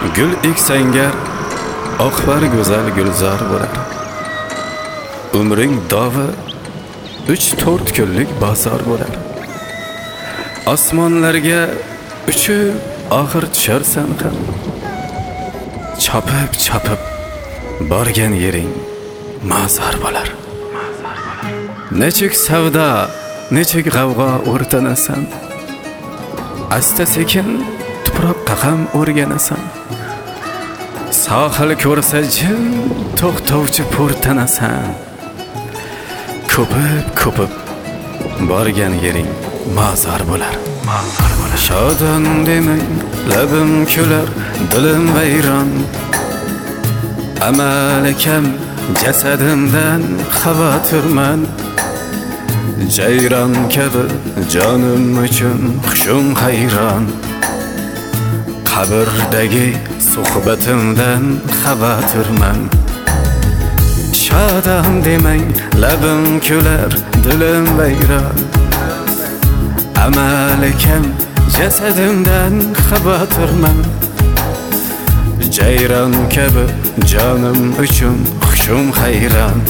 Gül eksangar oqbar go'zal gulzor bo'lar. Umring dovi 3-4 kunlik bozor bo'lar. Osmonlarga uchib oxir tusharsan ham. Chopib borgan yering mazor bo'lar. Nechuk savdo, nechuk g'avg'o o'rtanasan. Asta sekin tuproqqa ham o'rganasan. Sohil ko'rsa jim to'xtovchi po'rtanasan. Ko'pib borgan yering mazor bo'lar. Shodon demang, labim kular, dilim vayron. Amali kam jasadimdan xavotirman. Jayron kabi jonim uchun xushum hayron. Qabrdagi suhbatimdan xavotirman. Shodon demang, labim kular, dilim vayron. Amali kam jasadimdan xavotirman. Jayron kabi jonim uchun xushum hayron.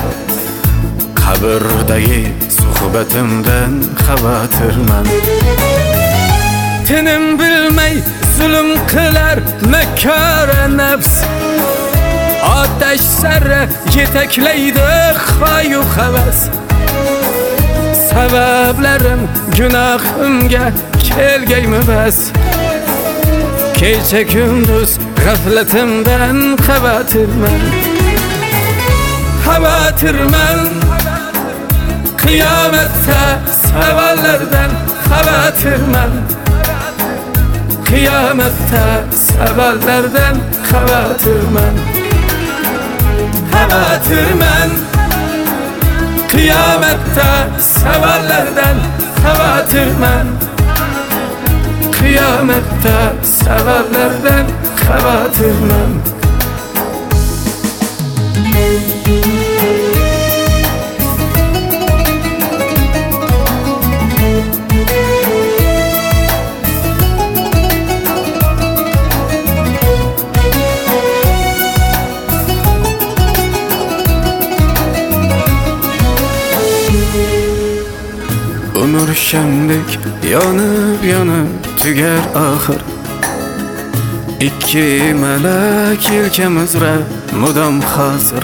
Qabrdagi suhbatimdan xavotirman. Tinim bilmay zulm qilar makara nafs. Otash sari yetaklaydi xoyu havas. Sabablarim gunohimga kelgaymi bas. Kecha kunduz g'aflatimdan xavotirman. Qiyomatda savollardan xavotirman. Qiyomatda savollardan xavotirman. Qiyomatda savollardan xavotirman. Qiyomatda savollardan xavotirman. Umr shamdek yonib tugar oxir. Ikki malak yelkamizra mudom hozir.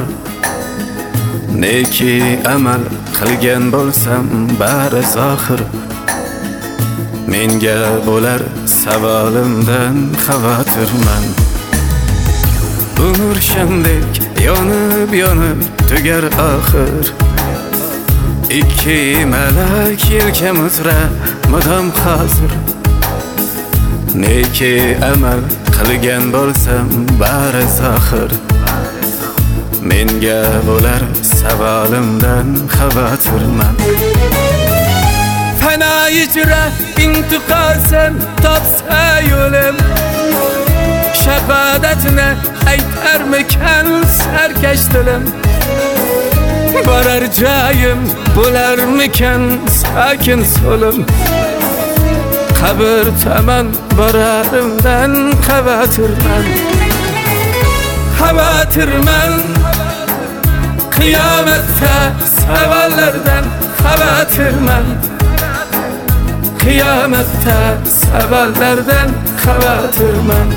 Neki amal qilgan bo'lsam bari zohir. Menga bo'lar savolimdan xavotirman. Umr shamdek yonib tugar oxir. Ikki malak yelkamizra mudom hozir. Neki amal qilgan bo'lsam bari zohir. Menga bo'lar savolimdan xavotirman. Fana ijra intiqosam topsa yo'lim. Shahodatni aytarmikan sarkash dilim. Borar joyim bo'larmikan sakin so'lim. Qabr tomon borarimdan xavotirman. Qiyomatda savollardan xavotirman. Qiyomatda savollardan xavotirman.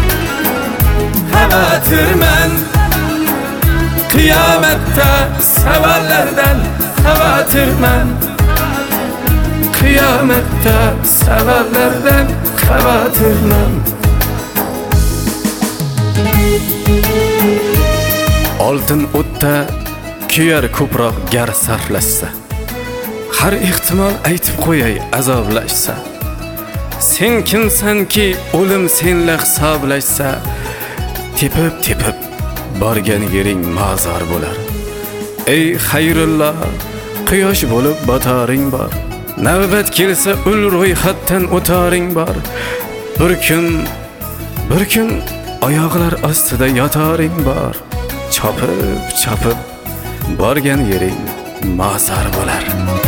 Qiyomatda savollardan xavotirman. Qiyomatda savollardan xavotirman. Oltin o'tda kuyar ko'proq gar sarflashsa. Har ehtimol aytib qo'yay azoblashsa. Sen kimsanki o'lim senla hisoblashsa. Tepib borgan yering mazor bo'lar. Ey xayrulloh, quyosh bo'lib botaring bor. Navbat kelsa ul ro'yxatdan o'taring bor. Bir kun oyoqlar ostida yotaring bor. Chopib borgan yering mazor bo'lar.